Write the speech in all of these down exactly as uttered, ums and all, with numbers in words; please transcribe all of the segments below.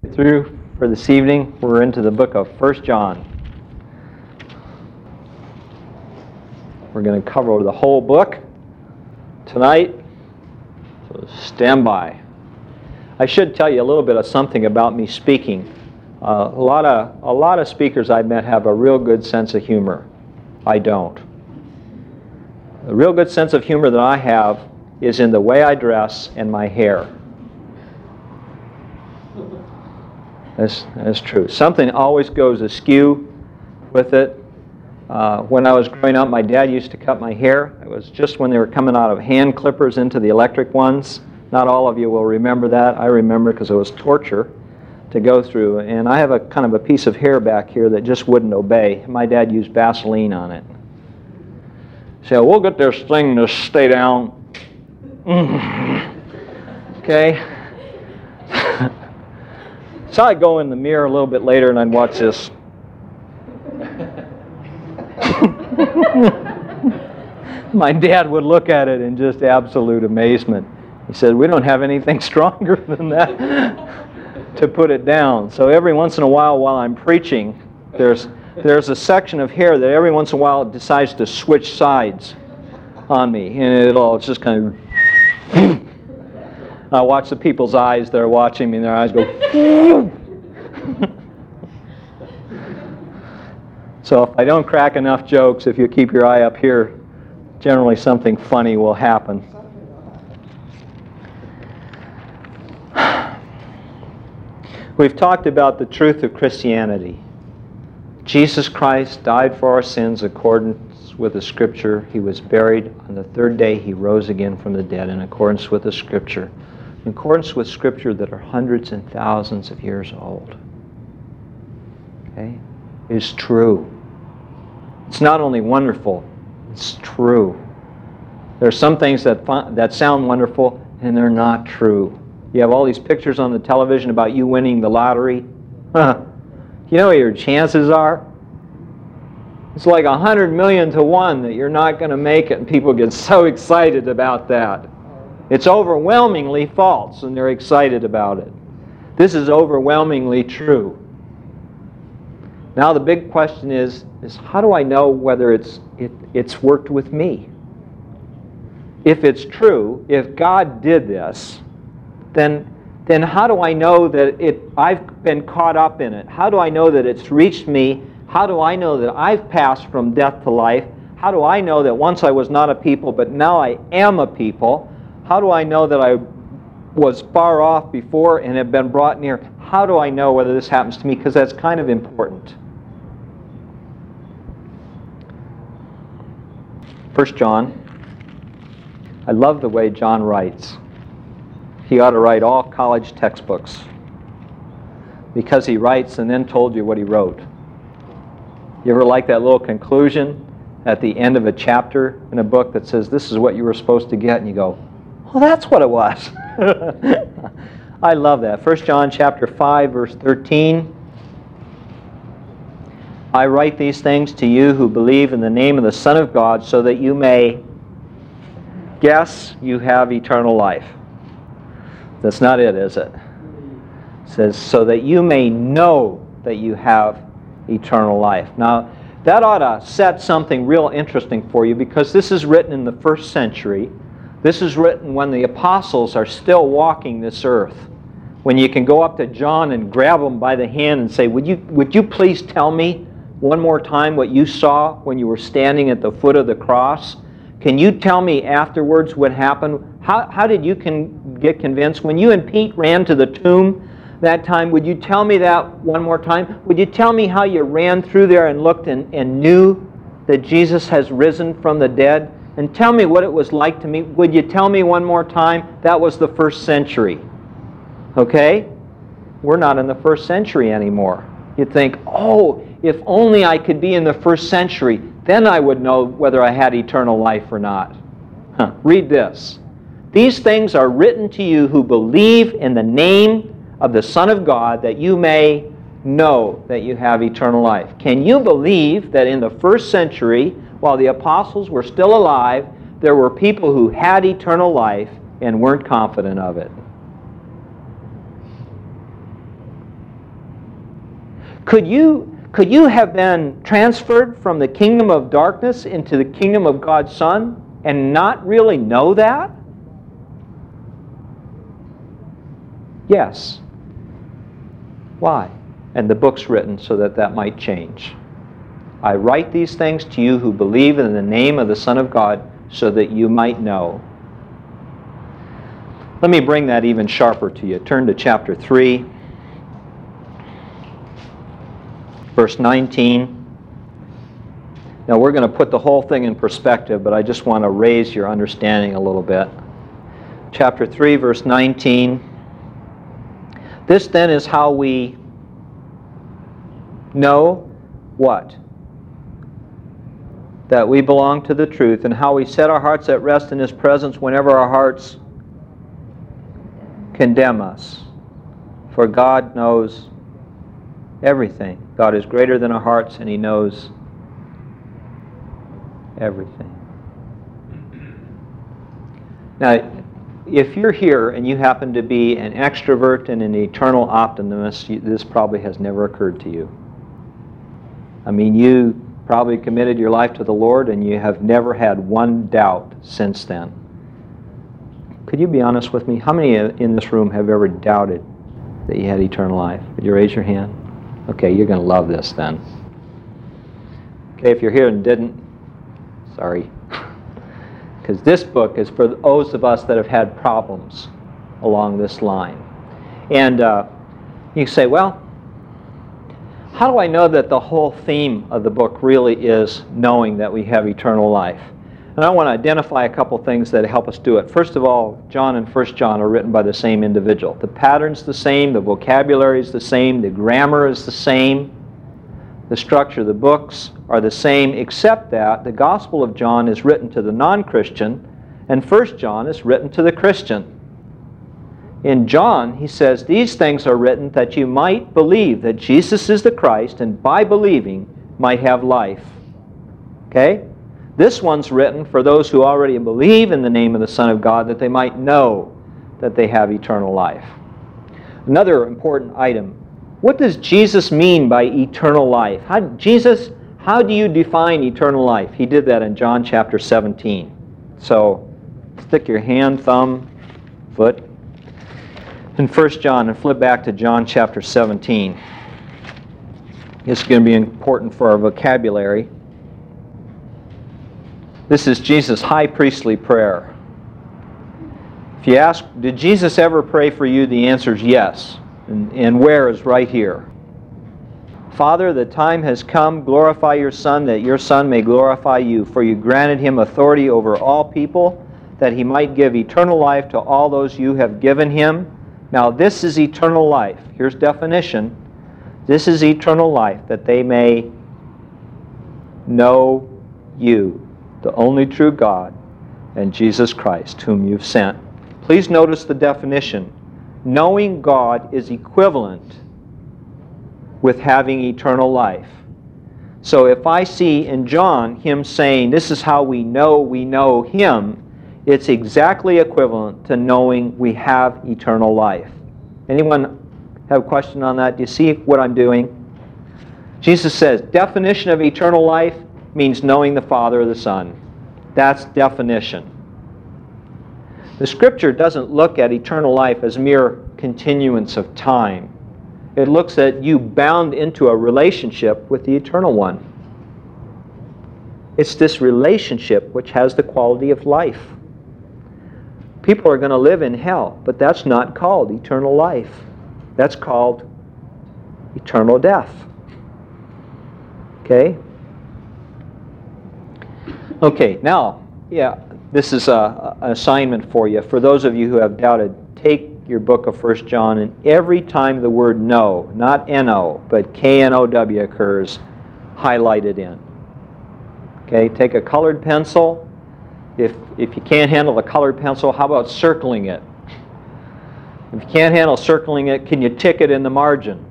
Through for this evening, we're into the book of First John. We're going to cover the whole book tonight, so stand by. I should tell you a little bit of something about me speaking. Uh, a lot of a lot of speakers I've met have a real good sense of humor. I don't. The real good sense of humor that I have is in the way I dress and my hair. That's, that's true. Something always goes askew with it. Uh, when I was growing up, my dad used to cut my hair. It was just when they were coming out of hand clippers into the electric ones. Not all of you will remember that. I remember because it was torture to go through. And I have a kind of a piece of hair back here that just wouldn't obey. My dad used Vaseline on it. So we'll get this thing to stay down. Okay. So I'd go in the mirror a little bit later and I'd watch this. My dad would look at it in just absolute amazement. He said, "We don't have anything stronger than that to put it down." So every once in a while while I'm preaching, there's there's a section of hair that every once in a while it decides to switch sides on me. And it'll it's just kind of... I watch the people's eyes that are watching me, and their eyes go... So if I don't crack enough jokes, if you keep your eye up here, generally something funny will happen. We've talked about the truth of Christianity. Jesus Christ died for our sins in accordance with the Scripture. He was buried. On the third day, He rose again from the dead in accordance with the Scripture. In accordance with Scripture that are hundreds and thousands of years old. Okay? It's true. It's not only wonderful, it's true. There are some things that that sound wonderful and they're not true. You have all these pictures on the television about you winning the lottery. You know what your chances are? It's like a hundred million to one that you're not going to make it, and people get so excited about that. It's overwhelmingly false, and they're excited about it. This is overwhelmingly true. Now the big question is, is how do I know whether it's it, it's worked with me? If it's true, if God did this, then then how do I know that it I've been caught up in it? How do I know that it's reached me? How do I know that I've passed from death to life? How do I know that once I was not a people, but now I am a people? How do I know that I was far off before and have been brought near? How do I know whether this happens to me? Because that's kind of important. First John. I love the way John writes. He ought to write all college textbooks because he writes and then told you what he wrote. You ever like that little conclusion at the end of a chapter in a book that says, this is what you were supposed to get, and you go, well, that's what it was. I love that. First John chapter five, verse thirteen. I write these things to you who believe in the name of the Son of God, so that you may guess you have eternal life. That's not it, is it? It says, so that you may know that you have eternal life. Now, that ought to set something real interesting for you, because this is written in the first century. This is written when the apostles are still walking this earth. When you can go up to John and grab him by the hand and say, would you, would you please tell me one more time what you saw when you were standing at the foot of the cross? Can you tell me afterwards what happened? How, how did you can get convinced? When you and Pete ran to the tomb that time, would you tell me that one more time? Would you tell me how you ran through there and looked and, and knew that Jesus has risen from the dead? And tell me what it was like to me. Would you tell me one more time? That was the first century. Okay? We're not in the first century anymore. You'd think, oh, if only I could be in the first century, then I would know whether I had eternal life or not. Huh. Read this. These things are written to you who believe in the name of the Son of God, that you may know that you have eternal life. Can you believe that in the first century, while the apostles were still alive, there were people who had eternal life and weren't confident of it? Could you, could you have been transferred from the kingdom of darkness into the kingdom of God's Son and not really know that? Yes. Why? And the book's written so that that might change. I write these things to you who believe in the name of the Son of God so that you might know. Let me bring that even sharper to you. Turn to chapter three, verse nineteen. Now we're going to put the whole thing in perspective, but I just want to raise your understanding a little bit. Chapter three, verse nineteen. This then is how we know what? That we belong to the truth, and how we set our hearts at rest in His presence whenever our hearts condemn us. For God knows everything. God is greater than our hearts, and He knows everything. Now, if you're here and you happen to be an extrovert and an eternal optimist, this probably has never occurred to you. I mean, you probably committed your life to the Lord and you have never had one doubt since then. Could you be honest with me? How many in this room have ever doubted that you had eternal life? Would you raise your hand? Okay, you're going to love this then. Okay, if you're here and didn't, sorry. Because this book is for those of us that have had problems along this line. And uh, you say, well, how do I know that the whole theme of the book really is knowing that we have eternal life? And I want to identify a couple things that help us do it. First of all, John and First John are written by the same individual. The pattern's the same, the vocabulary is the same, the grammar is the same, the structure of the books are the same, except that the Gospel of John is written to the non-Christian and First John is written to the Christian. In John, he says, these things are written that you might believe that Jesus is the Christ, and by believing might have life. Okay? This one's written for those who already believe in the name of the Son of God, that they might know that they have eternal life. Another important item. What does Jesus mean by eternal life? How, Jesus, how do you define eternal life? He did that in John chapter seventeen. So, stick your hand, thumb, foot in First John and flip back to John chapter seventeen. This is going to be important for our vocabulary. This is Jesus' high priestly prayer. If you ask, did Jesus ever pray for you? The answer is yes. And, and where is right here. Father, the time has come. Glorify your Son, that your Son may glorify you. For you granted him authority over all people, that he might give eternal life to all those you have given him. Now this is eternal life. Here's definition. This is eternal life, that they may know you, the only true God, and Jesus Christ, whom you've sent. Please notice the definition. Knowing God is equivalent with having eternal life. So if I see in John him saying, this is how we know we know him, it's exactly equivalent to knowing we have eternal life. Anyone have a question on that? Do you see what I'm doing? Jesus says, definition of eternal life means knowing the Father or the Son. That's definition. The Scripture doesn't look at eternal life as mere continuance of time. It looks at you bound into a relationship with the Eternal One. It's this relationship which has the quality of life. People are going to live in hell, but that's not called eternal life. That's called eternal death. Okay? Okay, now, yeah, this is a, an assignment for you. For those of you who have doubted, take your book of First John, and every time the word know, not N O, but K N O W occurs, highlight it in. Okay, take a colored pencil. If, if you can't handle a colored pencil, how about circling it? If you can't handle circling it, can you tick it in the margin?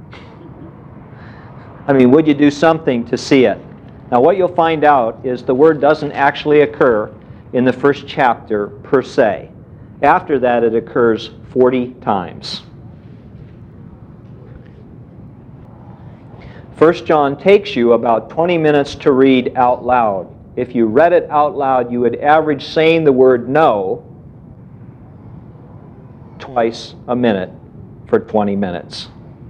I mean, would you do something to see it? Now what you'll find out is the word doesn't actually occur in the first chapter per se. After that it occurs forty times. First John takes you about twenty minutes to read out loud. If you read it out loud, you would average saying the word no twice a minute for twenty minutes.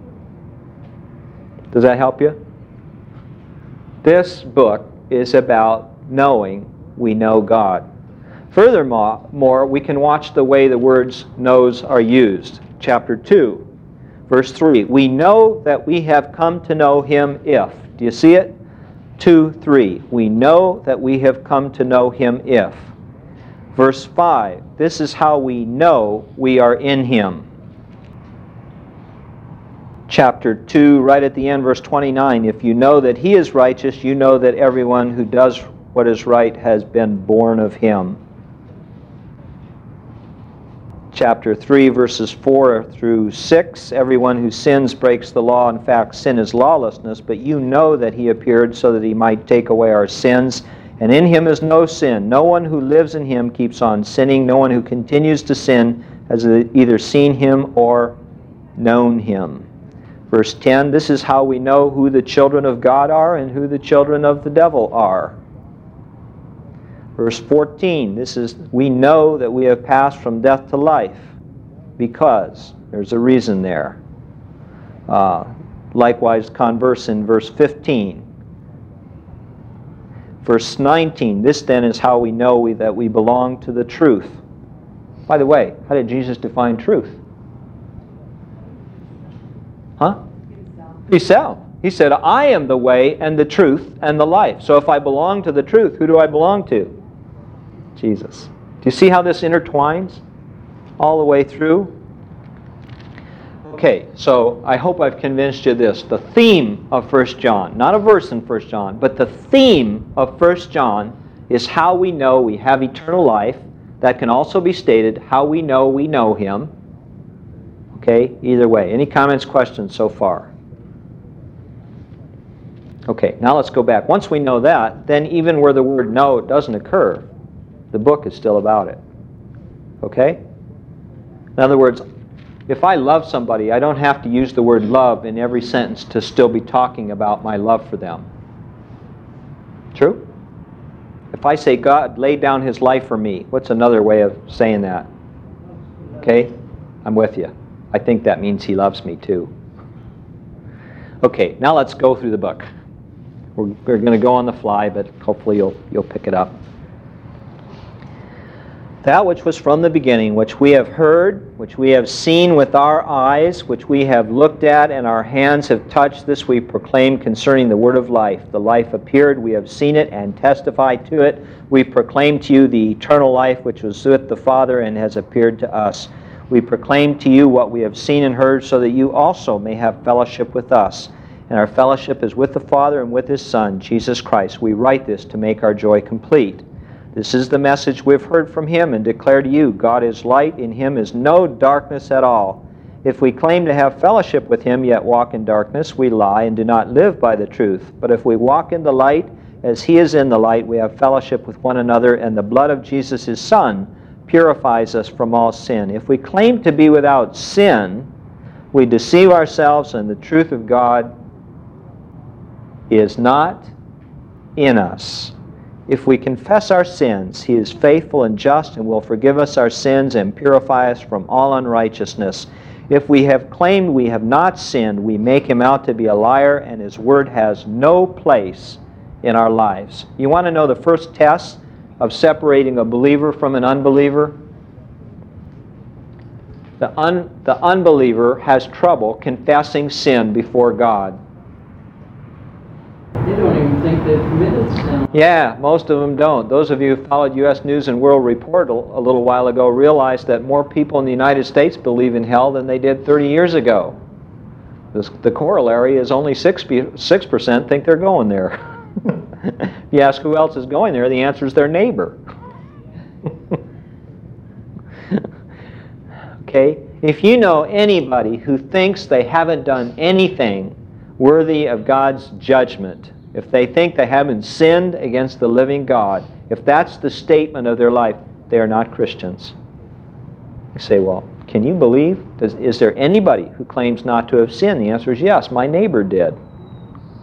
Does that help you? This book is about knowing we know God. Furthermore, we can watch the way the words knows are used. Chapter two, verse three. We know that we have come to know Him if. Do you see it? two, three. We know that we have come to know Him if. Verse five. This is how we know we are in Him. Chapter two, right at the end, verse twenty-nine. If you know that He is righteous, you know that everyone who does what is right has been born of Him. Chapter three, verses four through six. Everyone who sins breaks the law. In fact, sin is lawlessness, but you know that He appeared so that He might take away our sins, and in Him is no sin. No one who lives in Him keeps on sinning. No one who continues to sin has either seen Him or known Him. Verse ten, this is how we know who the children of God are and who the children of the devil are. Verse fourteen, this is, we know that we have passed from death to life because there's a reason there. Uh, likewise, converse in verse fifteen. Verse nineteen, this then is how we know we, that we belong to the truth. By the way, how did Jesus define truth? Huh? Himself. He said, I am the way and the truth and the life. So if I belong to the truth, who do I belong to? Jesus. Do you see how this intertwines all the way through? Okay, so I hope I've convinced you this. The theme of First John, not a verse in First John, but the theme of First John is how we know we have eternal life. That can also be stated, how we know we know Him. Okay, either way. Any comments, questions so far? Okay, now let's go back. Once we know that, then even where the word know doesn't occur, the book is still about it. Okay? In other words, if I love somebody, I don't have to use the word love in every sentence to still be talking about my love for them. True? If I say God laid down His life for me, what's another way of saying that? Okay? I'm with you. I think that means He loves me too. Okay, now let's go through the book. We're, we're going to go on the fly, but hopefully you'll, you'll pick it up. That which was from the beginning, which we have heard, which we have seen with our eyes, which we have looked at and our hands have touched, this we proclaim concerning the word of life. The life appeared, we have seen it and testified to it. We proclaim to you the eternal life which was with the Father and has appeared to us. We proclaim to you what we have seen and heard, so that you also may have fellowship with us. And our fellowship is with the Father and with His Son, Jesus Christ. We write this to make our joy complete. This is the message we've heard from Him and declare to you. God is light, in Him is no darkness at all. If we claim to have fellowship with Him, yet walk in darkness, we lie and do not live by the truth. But if we walk in the light, as He is in the light, we have fellowship with one another, and the blood of Jesus, His Son, purifies us from all sin. If we claim to be without sin, we deceive ourselves, and the truth of God is not in us. If we confess our sins, He is faithful and just and will forgive us our sins and purify us from all unrighteousness. If we have claimed we have not sinned, we make Him out to be a liar, and His word has no place in our lives. You want to know the first test of separating a believer from an unbeliever? The, un, the unbeliever has trouble confessing sin before God. They don't even think they've committed sin. Yeah, most of them don't. Those of you who followed U S News and World Report a, a little while ago realized that more people in the United States believe in hell than they did thirty years ago. This, the corollary is only six percent think they're going there. If you ask who else is going there, the answer is their neighbor. Okay? If you know anybody who thinks they haven't done anything worthy of God's judgment, if they think they haven't sinned against the living God, if that's the statement of their life, they are not Christians. You say, well, can you believe? Does, is there anybody who claims not to have sinned? The answer is yes, my neighbor did.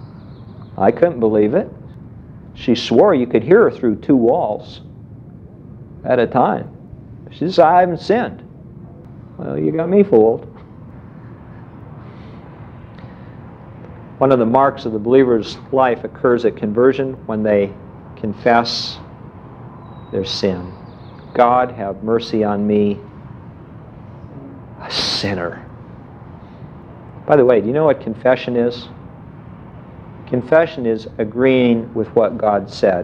I couldn't believe it. She swore you could hear her through two walls at a time. She says, I haven't sinned. Well, you got me fooled. One of the marks of the believer's life occurs at conversion when they confess their sin. God, have mercy on me, a sinner. By the way, do you know what confession is? Confession is agreeing with what God said.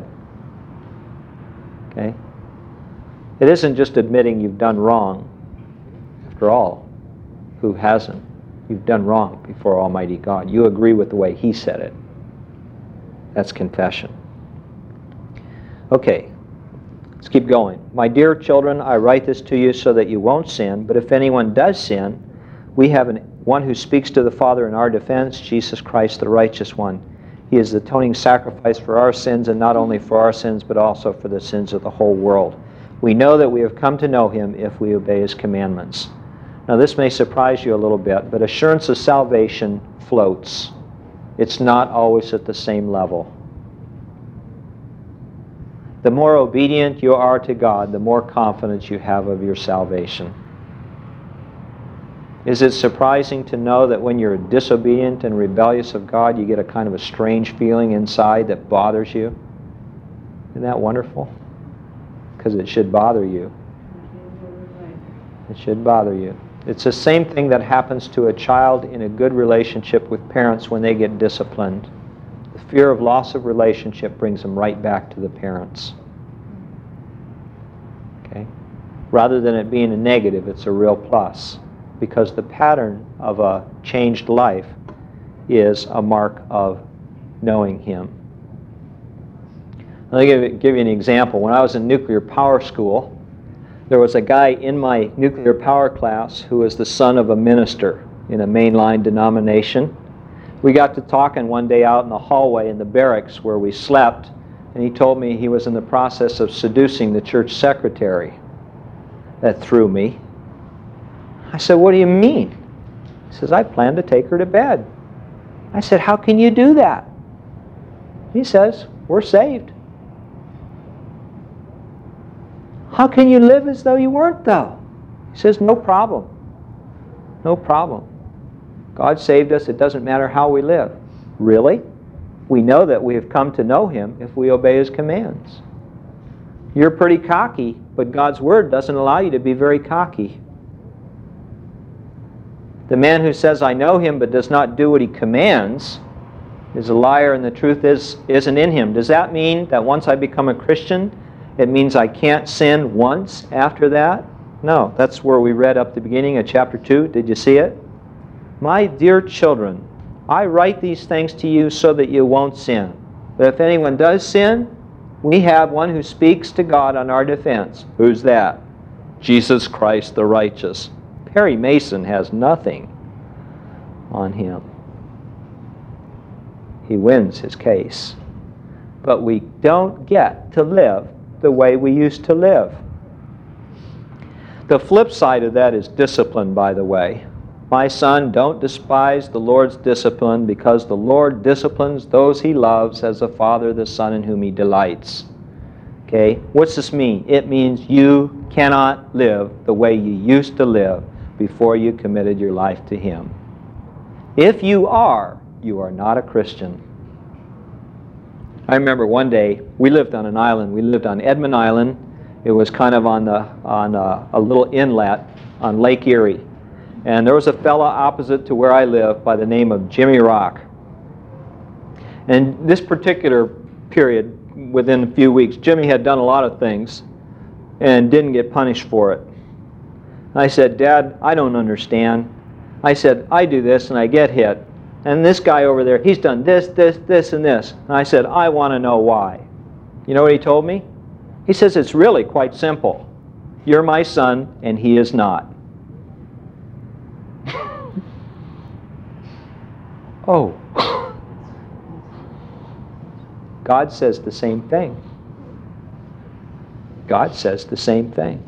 Okay? It isn't just admitting you've done wrong. After all, who hasn't? You've done wrong before Almighty God. You agree with the way He said it. That's confession. Okay, let's keep going. My dear children, I write this to you so that you won't sin, but if anyone does sin, we have an, one who speaks to the Father in our defense, Jesus Christ, the righteous one. He is the atoning sacrifice for our sins, and not only for our sins, but also for the sins of the whole world. We know that we have come to know Him if we obey His commandments. Now this may surprise you a little bit, but assurance of salvation floats. It's not always at the same level. The more obedient you are to God, the more confidence you have of your salvation. Is it surprising to know that when you're disobedient and rebellious of God, you get a kind of a strange feeling inside that bothers you? Isn't that wonderful? Because it should bother you. It should bother you. It's the same thing that happens to a child in a good relationship with parents when they get disciplined. The fear of loss of relationship brings them right back to the parents. Okay? Rather than it being a negative, it's a real plus. Because the pattern of a changed life is a mark of knowing Him. Let me give, give you an example. When I was in nuclear power school, there was a guy in my nuclear power class who was the son of a minister in a mainline denomination. We got to talking one day out in the hallway in the barracks where we slept, and he told me he was in the process of seducing the church secretary. That threw me. I said, what do you mean? He says, I plan to take her to bed. I said, how can you do that? He says, we're saved. How can you live as though you weren't, though? He says, no problem. No problem. God saved us. It doesn't matter how we live. Really? We know that we have come to know Him if we obey His commands. You're pretty cocky, but God's Word doesn't allow you to be very cocky. The man who says, I know Him, but does not do what He commands is a liar, and the truth is, isn't in him. Does that mean that once I become a Christian, it means I can't sin once after that? No, that's where we read up the beginning of chapter two. Did you see it? My dear children, I write these things to you so that you won't sin. But if anyone does sin, we have one who speaks to God on our defense. Who's that? Jesus Christ the righteous. Perry Mason has nothing on him. He wins his case. But we don't get to live the way we used to live. The flip side of that is discipline, by the way. My son, don't despise the Lord's discipline, because the Lord disciplines those He loves as the Father the Son in whom He delights. Okay? What's this mean? It means you cannot live the way you used to live before you committed your life to Him. If you are, you are not a Christian. I remember one day, we lived on an island. We lived on Edmund Island. It was kind of on, the, on a, a little inlet on Lake Erie. And there was a fella opposite to where I live by the name of Jimmy Rock. And this particular period, within a few weeks, Jimmy had done a lot of things and didn't get punished for it. And I said, Dad, I don't understand. I said, I do this and I get hit. And this guy over there, he's done this, this, this, and this. And I said, I want to know why. You know what he told me? He says, it's really quite simple. You're my son and he is not. Oh. God says the same thing. God says the same thing.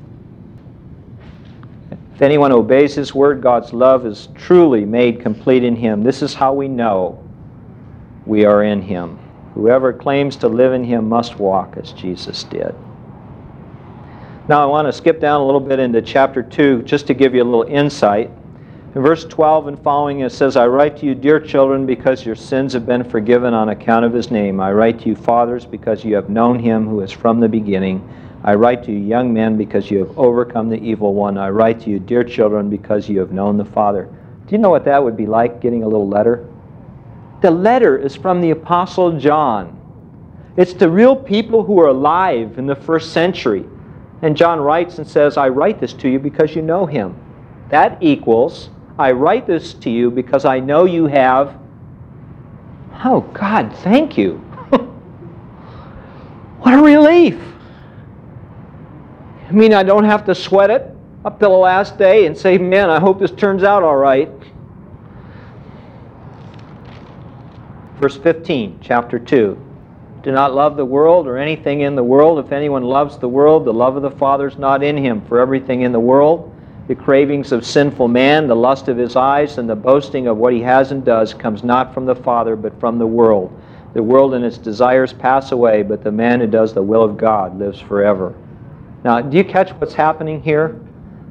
If anyone obeys His word, God's love is truly made complete in him. This is how we know we are in him. Whoever claims to live in him must walk as Jesus did. Now I want to skip down a little bit into chapter two just to give you a little insight. In verse twelve and following it says, I write to you, dear children, because your sins have been forgiven on account of his name. I write to you, fathers, because you have known him who is from the beginning. I write to you, young men, because you have overcome the evil one. I write to you, dear children, because you have known the Father. Do you know what that would be like, getting a little letter? The letter is from the Apostle John. It's to real people who are alive in the first century. And John writes and says, I write this to you because you know him. That equals, I write this to you because I know you have... Oh, God, thank you. What a relief. I mean, I don't have to sweat it up till the last day and say, man, I hope this turns out all right. Verse fifteen, chapter two. Do not love the world or anything in the world. If anyone loves the world, the love of the Father is not in him. For everything in the world, the cravings of sinful man, the lust of his eyes, and the boasting of what he has and does, comes not from the Father, but from the world. The world and its desires pass away, but the man who does the will of God lives forever. Now, do you catch what's happening here?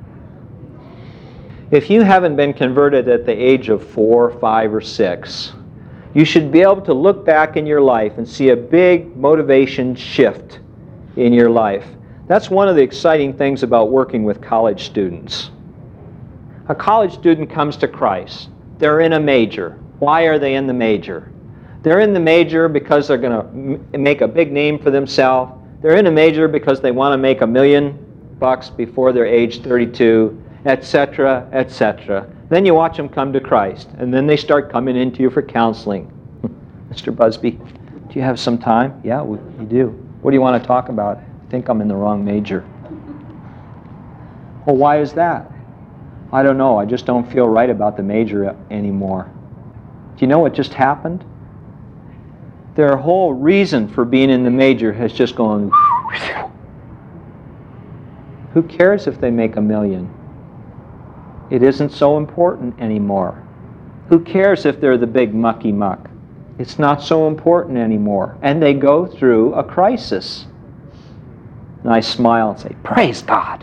If you haven't been converted at the age of four, five, or six, you should be able to look back in your life and see a big motivation shift in your life. That's one of the exciting things about working with college students. A college student comes to Christ. They're in a major. Why are they in the major? They're in the major because they're going to make a big name for themselves. They're in a major because they want to make a million bucks before they're age thirty-two, et cetera, et cetera. Then you watch them come to Christ, and then they start coming into you for counseling. Mister Busby, do you have some time? Yeah, we, we do. What do you want to talk about? I think I'm in the wrong major. Well, why is that? I don't know. I just don't feel right about the major anymore. Do you know what just happened? Their whole reason for being in the major has just gone... Who cares if they make a million? It isn't so important anymore. Who cares if they're the big mucky muck? It's not so important anymore. And they go through a crisis. And I smile and say, praise God.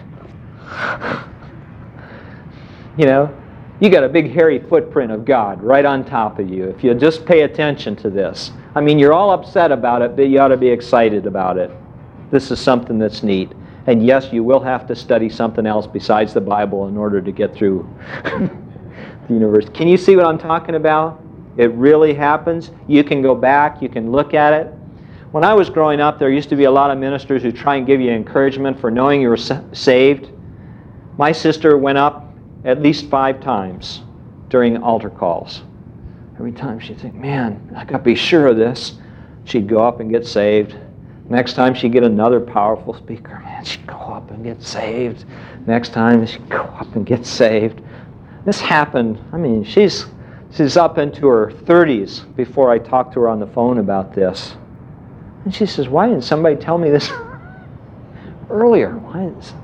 You know, you got a big hairy footprint of God right on top of you if you just pay attention to this. I mean, you're all upset about it, but you ought to be excited about it. This is something that's neat. And yes, you will have to study something else besides the Bible in order to get through the universe. Can you see what I'm talking about? It really happens. You can go back, you can look at it. When I was growing up, there used to be a lot of ministers who try and give you encouragement for knowing you were saved. My sister went up at least five times during altar calls. Every time she'd think, man, I got to be sure of this. She'd go up and get saved. Next time she'd get another powerful speaker. Man, she'd go up and get saved. Next time she'd go up and get saved. This happened, I mean, she's she's up into her thirties before I talked to her on the phone about this. And she says, why didn't somebody tell me this earlier? Why is...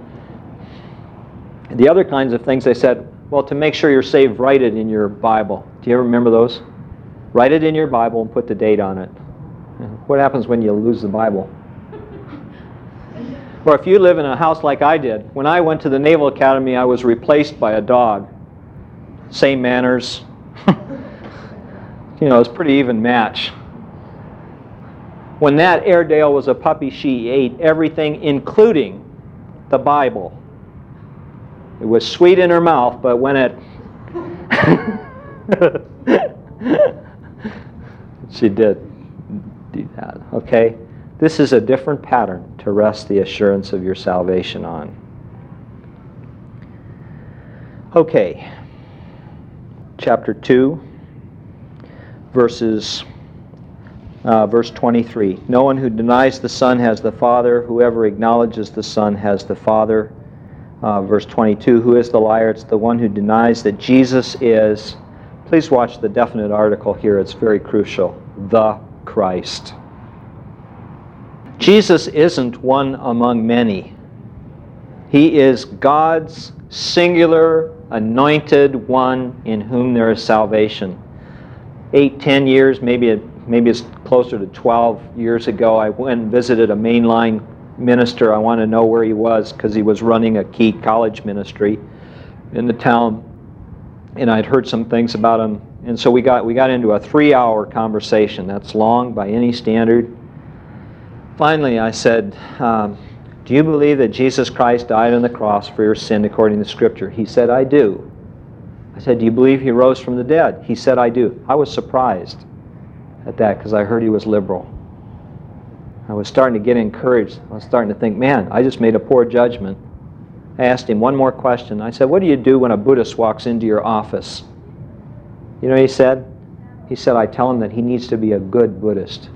The other kinds of things they said, well, to make sure you're saved, write it in your Bible. Do you ever remember those? Write it in your Bible and put the date on it. What happens when you lose the Bible? Or if you live in a house like I did, when I went to the Naval Academy, I was replaced by a dog. Same manners. You know, it's a pretty even match. When that Airedale was a puppy, she ate everything, including the Bible. It was sweet in her mouth, but when it... she did do that, okay? This is a different pattern to rest the assurance of your salvation on. Okay. Chapter two, verses, uh, verse twenty-three. No one who denies the Son has the Father. Whoever acknowledges the Son has the Father. Uh, verse twenty-two, who is the liar? It's the one who denies that Jesus is, please watch the definite article here, it's very crucial, the Christ. Jesus isn't one among many. He is God's singular, anointed one in whom there is salvation. eight, ten years, maybe it, maybe it's closer to twelve years ago, I went and visited a mainline minister. I wanted to know where he was because he was running a key college ministry in the town, and I'd heard some things about him. And so we got we got into a three-hour conversation. That's long by any standard. Finally, I said, um, do you believe that Jesus Christ died on the cross for your sin according to Scripture? He said, I do. I said, do you believe he rose from the dead? He said, I do. I was surprised at that because I heard he was liberal. I was starting to get encouraged. I was starting to think, man, I just made a poor judgment. I asked him one more question. I said, what do you do when a Buddhist walks into your office? You know what he said? He said, I tell him that he needs to be a good Buddhist.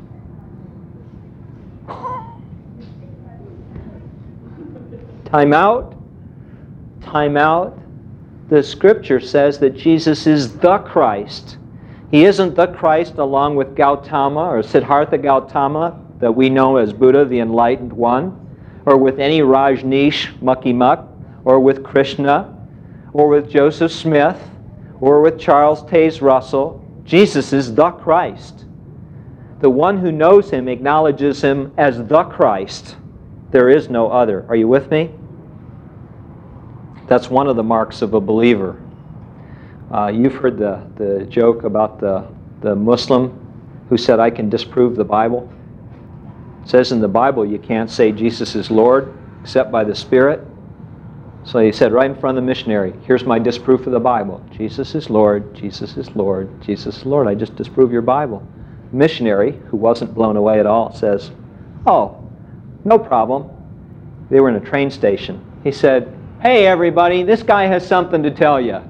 Time out. Time out. The Scripture says that Jesus is the Christ. He isn't the Christ along with Gautama or Siddhartha Gautama that we know as Buddha, the Enlightened One, or with any Rajneesh Mucky Muck, or with Krishna, or with Joseph Smith, or with Charles Taze Russell. Jesus is the Christ. The one who knows him acknowledges him as the Christ. There is no other. Are you with me? That's one of the marks of a believer. Uh, you've heard the, the joke about the, the Muslim who said, I can disprove the Bible. It says in the Bible you can't say Jesus is Lord except by the Spirit. So he said right in front of the missionary, here's my disproof of the Bible. Jesus is Lord, Jesus is Lord, Jesus is Lord. I just disprove your Bible. The missionary, who wasn't blown away at all, says, oh, no problem. They were in a train station. He said, hey everybody, this guy has something to tell you.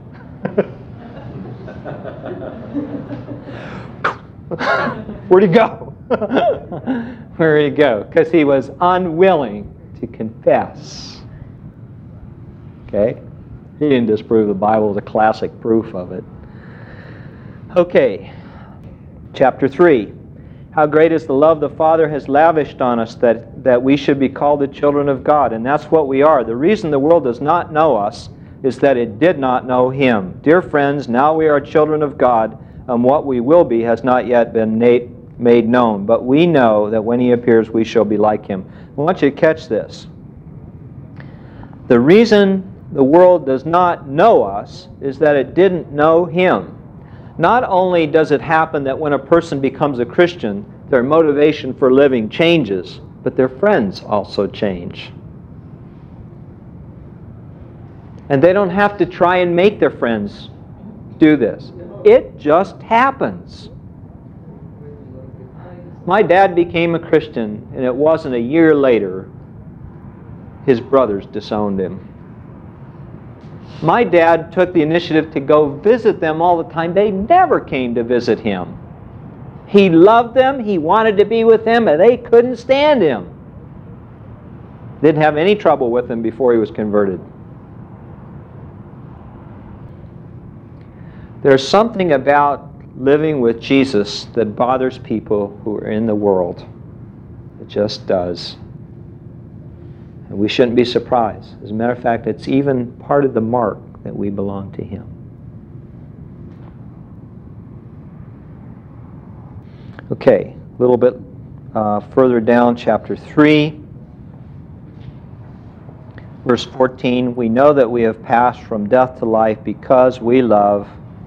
Where'd he go? Where'd he go? Because he was unwilling to confess. Okay? He didn't disprove the Bible. It's a classic proof of it. Okay. Chapter three. How great is the love the Father has lavished on us that, that we should be called the children of God. And that's what we are. The reason the world does not know us is that it did not know Him. Dear friends, now we are children of God, and what we will be has not yet been made known. But we know that when He appears, we shall be like Him. I want you to catch this. The reason the world does not know us is that it didn't know Him. Not only does it happen that when a person becomes a Christian, their motivation for living changes, but their friends also change. And they don't have to try and make their friends do this. It just happens. My dad became a Christian, and it wasn't a year later his brothers disowned him. My dad took the initiative to go visit them all the time. They never came to visit him. He loved them, he wanted to be with them, and they couldn't stand him. Didn't have any trouble with him before he was converted. There's something about living with Jesus that bothers people who are in the world. It just does. And we shouldn't be surprised. As a matter of fact, it's even part of the mark that we belong to Him. Okay, a little bit uh, further down, chapter three, verse fourteen. We know that we have passed from death to life because we love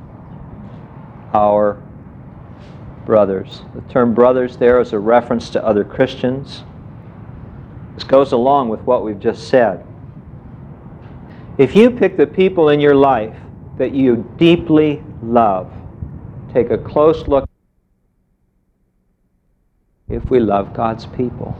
our brothers. The term brothers there is a reference to other Christians. This goes along with what we've just said. If you pick the people in your life that you deeply love, take a close look if we love God's people.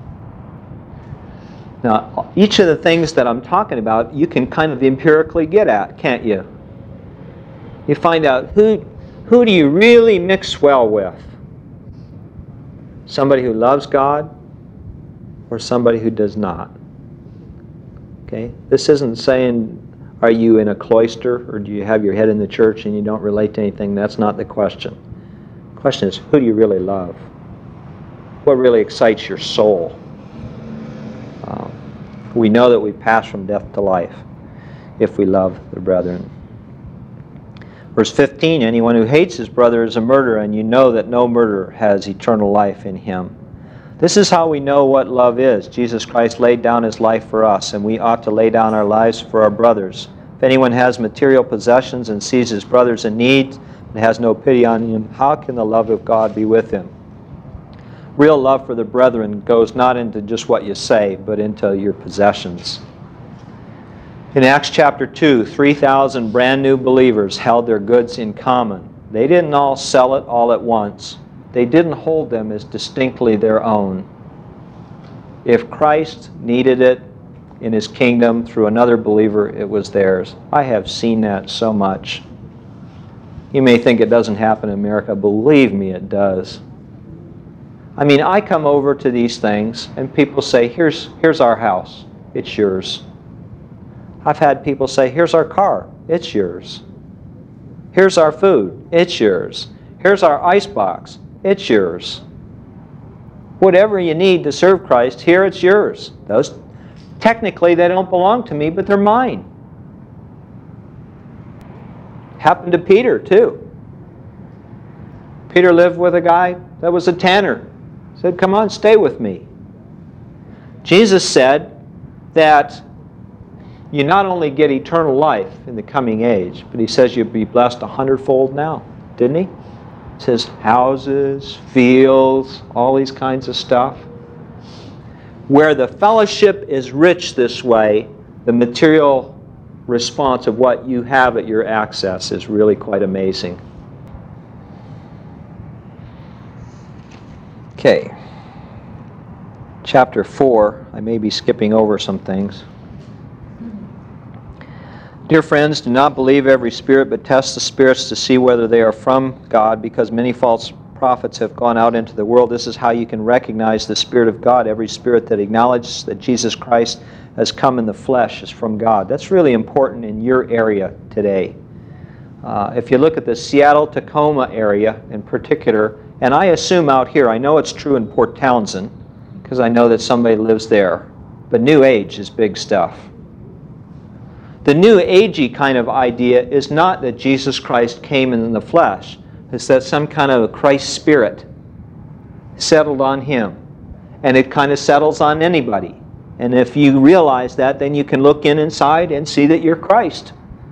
Now, each of the things that I'm talking about, you can kind of empirically get at, can't you? You find out who, who do you really mix well with? Somebody who loves God or somebody who does not? Okay? This isn't saying, are you in a cloister or do you have your head in the church and you don't relate to anything? That's not the question. The question is, who do you really love? What really excites your soul? Um, we know that we pass from death to life if we love the brethren. Verse fifteen, anyone who hates his brother is a murderer, and you know that no murderer has eternal life in him. This is how we know what love is. Jesus Christ laid down his life for us, and we ought to lay down our lives for our brothers. If anyone has material possessions and sees his brothers in need and has no pity on him, how can the love of God be with him? Real love for the brethren goes not into just what you say, but into your possessions. In Acts chapter two, three thousand brand new believers held their goods in common. They didn't all sell it all at once. They didn't hold them as distinctly their own. If Christ needed it in his kingdom through another believer, it was theirs. I have seen that so much. You may think it doesn't happen in America. Believe me, it does. I mean, I come over to these things and people say, here's, here's our house. It's yours. I've had people say, here's our car. It's yours. Here's our food. It's yours. Here's our icebox. It's yours. Whatever you need to serve Christ, here it's yours. Those, technically, they don't belong to me, but they're mine. Happened to Peter, too. Peter lived with a guy that was a tanner. He said, come on, stay with me. Jesus said that you not only get eternal life in the coming age, but he says you'll be blessed a hundredfold now, didn't he? It says houses, fields, all these kinds of stuff. Where the fellowship is rich this way, the material response of what you have at your access is really quite amazing. Okay. Chapter four, I may be skipping over some things. Dear friends, do not believe every spirit, but test the spirits to see whether they are from God, because many false prophets have gone out into the world. This is how you can recognize the Spirit of God. Every spirit that acknowledges that Jesus Christ has come in the flesh is from God. That's really important in your area today. Uh, if you look at the Seattle-Tacoma area in particular, and I assume out here, I know it's true in Port Townsend, because I know that somebody lives there, but New Age is big stuff. The New Agey kind of idea is not that Jesus Christ came in the flesh. It's that some kind of a Christ spirit settled on him. And it kind of settles on anybody. And if you realize that, then you can look in inside and see that you're Christ.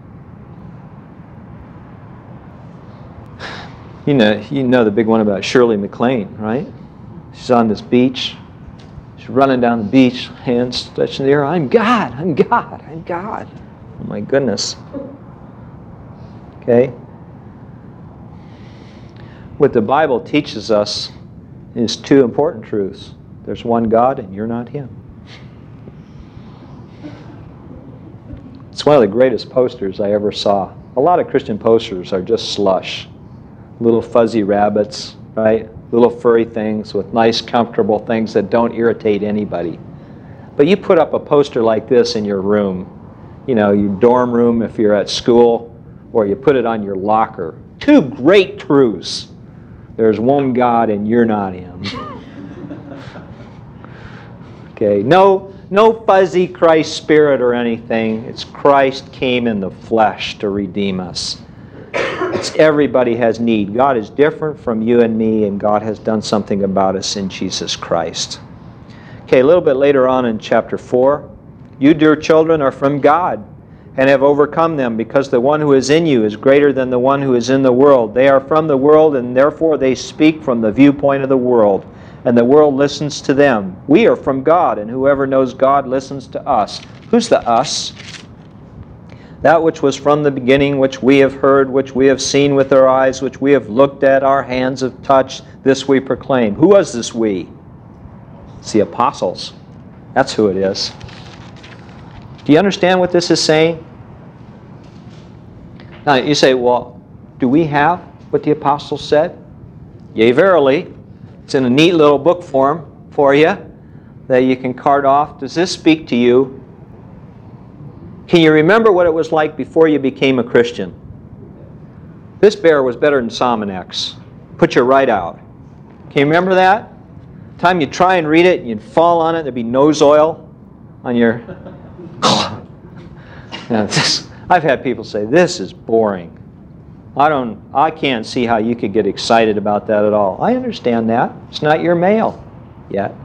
You know, you know the big one about Shirley MacLaine, right? She's on this beach. She's running down the beach, hands stretched in the air. I'm God, I'm God, I'm God. Oh my goodness. Okay? What the Bible teaches us is two important truths. There's one God and you're not him. It's one of the greatest posters I ever saw. A lot of Christian posters are just slush. Little fuzzy rabbits, right? Little furry things with nice, comfortable things that don't irritate anybody. But you put up a poster like this in your room, you know, your dorm room if you're at school, or you put it on your locker. Two great truths. There's one God and you're not him. Okay, no, no fuzzy Christ spirit or anything. It's Christ came in the flesh to redeem us. It's everybody has need. God is different from you and me, and God has done something about us in Jesus Christ. Okay, a little bit later on in chapter four, you, dear children, are from God and have overcome them, because the one who is in you is greater than the one who is in the world. They are from the world, and therefore they speak from the viewpoint of the world, and the world listens to them. We are from God, and whoever knows God listens to us. Who's the us? That which was from the beginning, which we have heard, which we have seen with our eyes, which we have looked at, our hands have touched, this we proclaim. Who was this we? It's the apostles. That's who it is. Do you understand what this is saying? Now you say, well, do we have what the apostles said? Yea, verily. It's in a neat little book form for you that you can card off. Does this speak to you? Can you remember what it was like before you became a Christian? This bear was better than Sominex. Put you right out. Can you remember that? The time you try and read it, and you'd fall on it, there'd be nose oil on your... Now, this, I've had people say, this is boring. I don't, I can't see how you could get excited about that at all. I understand that. It's not your mail yet.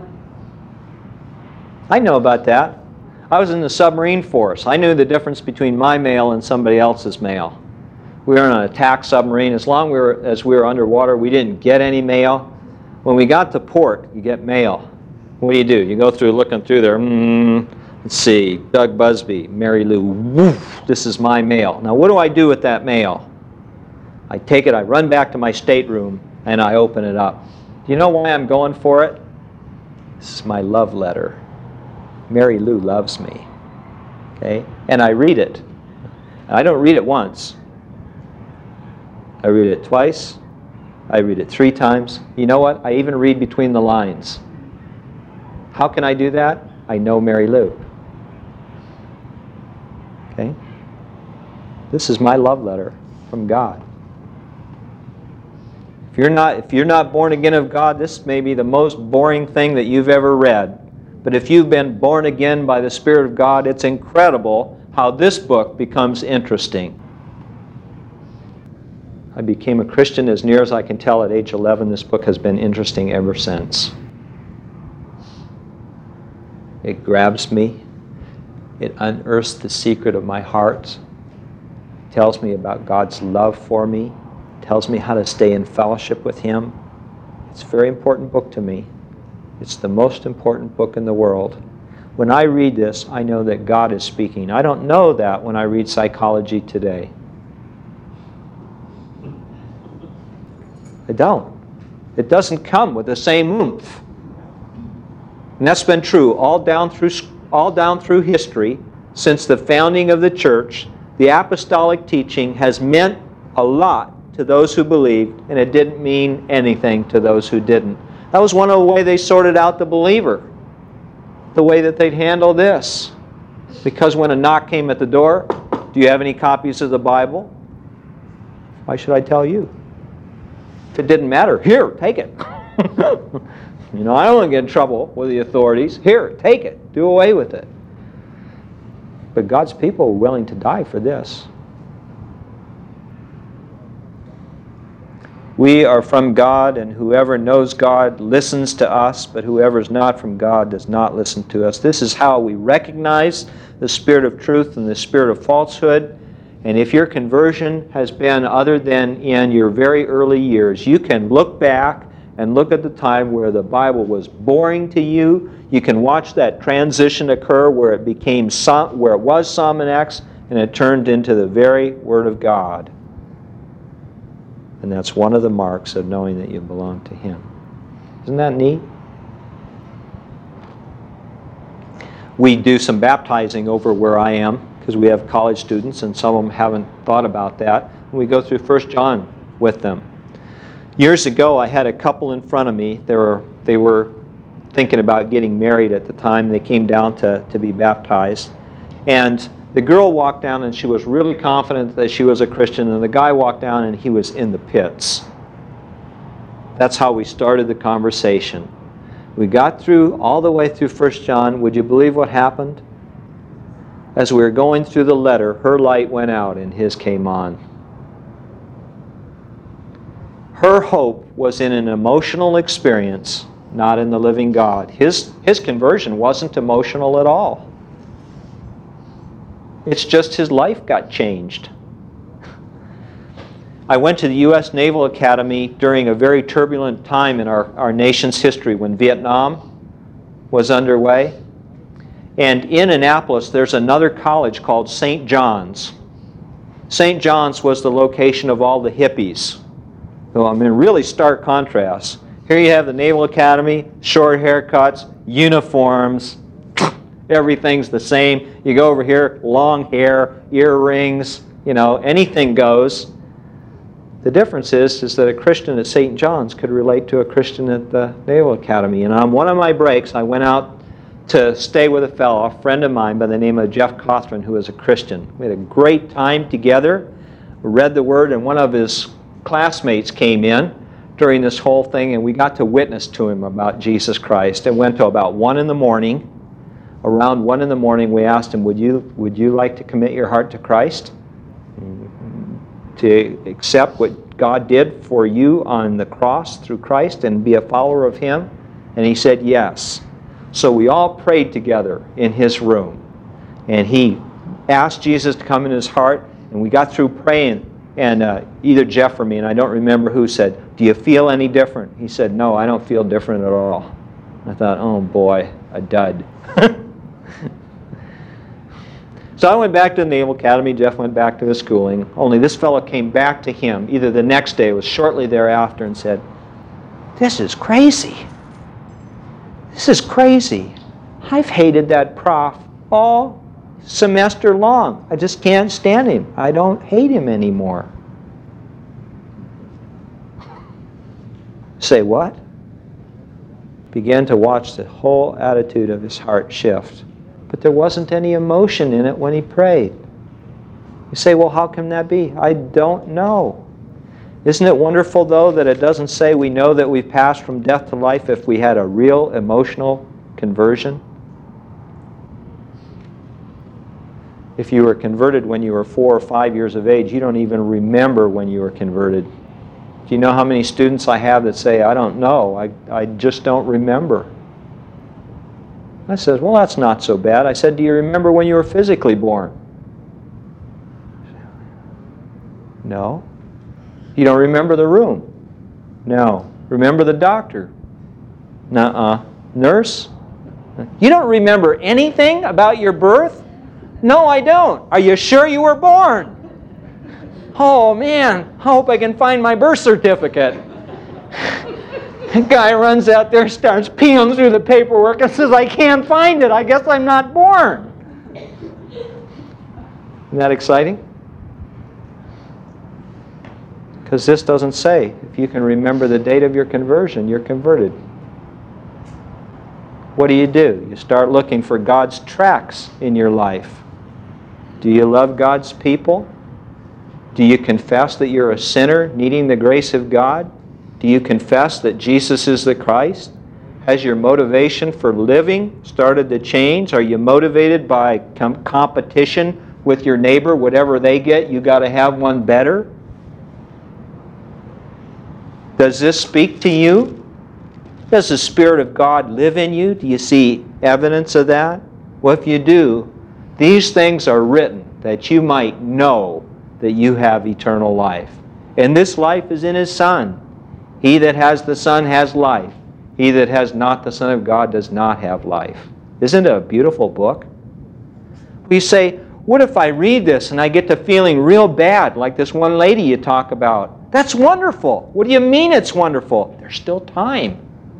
I know about that. I was in the submarine force. I knew the difference between my mail and somebody else's mail. We were on an attack submarine. As long we were, as we were underwater, we didn't get any mail. When we got to port, you get mail. What do you do? You go through, looking through there. Mm, let's see, Doug Busby, Mary Lou. Woof, this is my mail. Now, what do I do with that mail? I take it, I run back to my stateroom, and I open it up. Do you know why I'm going for it? This is my love letter. Mary Lou loves me. Okay? And I read it. I don't read it once. I read it twice. I read it three times. You know what? I even read between the lines. How can I do that? I know Mary Lou. Okay? This is my love letter from God. If you're not, if you're not born again of God, this may be the most boring thing that you've ever read. But if you've been born again by the Spirit of God, it's incredible how this book becomes interesting. I became a Christian as near as I can tell at age eleven. This book has been interesting ever since. It grabs me. It unearths the secret of my heart. It tells me about God's love for me. It tells me how to stay in fellowship with Him. It's a very important book to me. It's the most important book in the world. When I read this, I know that God is speaking. I don't know that when I read Psychology Today. I don't. It doesn't come with the same oomph. And that's been true all down through, all down through history. Since the founding of the church, the apostolic teaching has meant a lot to those who believed, and it didn't mean anything to those who didn't. That was one of the ways they sorted out the believer, the way that they'd handle this. Because when a knock came at the door, do you have any copies of the Bible? Why should I tell you? If it didn't matter, here, take it. You know, I don't want to get in trouble with the authorities. Here, take it. Do away with it. But God's people were willing to die for this. We are from God, and whoever knows God listens to us, but whoever is not from God does not listen to us. This is how we recognize the spirit of truth and the spirit of falsehood. And if your conversion has been other than in your very early years, you can look back and look at the time where the Bible was boring to you. You can watch that transition occur where it became where it was Somonex and it turned into the very Word of God. And that's one of the marks of knowing that you belong to Him. Isn't that neat? We do some baptizing over where I am, because we have college students and some of them haven't thought about that. We go through First John with them. Years ago, I had a couple in front of me. They were, they were thinking about getting married at the time. They came down to, to be baptized. And the girl walked down and she was really confident that she was a Christian, and the guy walked down and he was in the pits. That's how we started the conversation. We got through, all the way through First John. Would you believe what happened? As we were going through the letter, her light went out and his came on. Her hope was in an emotional experience, not in the living God. His, his conversion wasn't emotional at all. It's just his life got changed. I went to the U S Naval Academy during a very turbulent time in our, our nation's history when Vietnam was underway. And in Annapolis, there's another college called Saint John's. Saint John's was the location of all the hippies. So, I mean, really stark contrast. Here you have the Naval Academy, short haircuts, uniforms, everything's the same. You go over here, long hair, earrings, you know, anything goes. The difference is, is that a Christian at Saint John's could relate to a Christian at the Naval Academy. And on one of my breaks, I went out to stay with a fellow, a friend of mine by the name of Jeff Cothran, who is a Christian. We had a great time together, read the Word, and one of his classmates came in during this whole thing, and we got to witness to him about Jesus Christ. It went to about one in the morning. Around one in the morning, we asked him, would you, would you like to commit your heart to Christ? to accept what God did for you on the cross through Christ and be a follower of Him? And he said yes. So we all prayed together in his room. And he asked Jesus to come in his heart, and we got through praying. And uh, either Jeff or me, and I don't remember who, said, "Do you feel any different?" He said, "No, I don't feel different at all." I thought, oh boy, a dud. So I went back to the Naval Academy. Jeff went back to his schooling. Only this fellow came back to him either the next day or shortly thereafter and said, "This is crazy. This is crazy. I've hated that prof all semester long. I just can't stand him. I don't hate him anymore." Say what? Began to watch the whole attitude of his heart shift. But there wasn't any emotion in it when he prayed. You say, well, how can that be? I don't know. Isn't it wonderful, though, that it doesn't say we know that we've passed from death to life if we had a real emotional conversion? If you were converted when you were four or five years of age, you don't even remember when you were converted. Do you know how many students I have that say, I don't know, I, I just don't remember? I said, well, that's not so bad. I said, do you remember when you were physically born? No. You don't remember the room? No. Remember the doctor? Nuh-uh. Nurse? You don't remember anything about your birth? No, I don't. Are you sure you were born? Oh, man, I hope I can find my birth certificate. The guy runs out there, starts peeling through the paperwork and says, I can't find it. I guess I'm not born. Isn't that exciting? Because this doesn't say, if you can remember the date of your conversion, you're converted. What do you do? You start looking for God's tracks in your life. Do you love God's people? Do you confess that you're a sinner needing the grace of God? Do you confess that Jesus is the Christ? Has your motivation for living started to change? Are you motivated by com- competition with your neighbor? Whatever they get, you got to have one better? Does this speak to you? Does the Spirit of God live in you? Do you see evidence of that? Well, if you do, these things are written that you might know that you have eternal life. And this life is in His Son. He that has the Son has life. He that has not the Son of God does not have life. Isn't it a beautiful book? We say, what if I read this and I get to feeling real bad, like this one lady you talk about? That's wonderful. What do you mean it's wonderful? There's still time.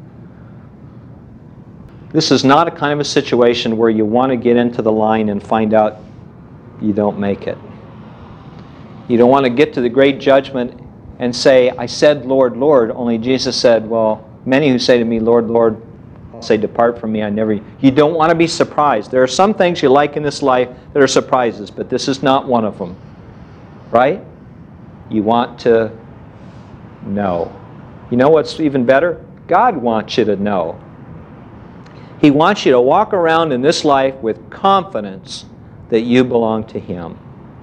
This is not a kind of a situation where you want to get into the line and find out you don't make it. You don't want to get to the great judgment and say, I said, Lord, Lord, only Jesus said, well, many who say to me, Lord, Lord, I'll say, depart from me, I never... You don't want to be surprised. There are some things you like in this life that are surprises, but this is not one of them. Right? You want to know. You know what's even better? God wants you to know. He wants you to walk around in this life with confidence that you belong to Him.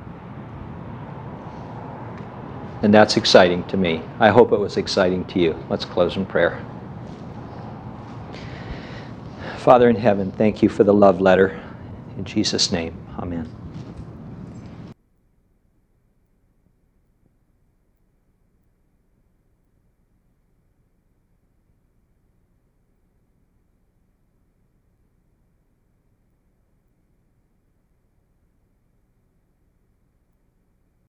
And that's exciting to me. I hope it was exciting to you. Let's close in prayer. Father in heaven, thank you for the love letter. In Jesus' name, amen.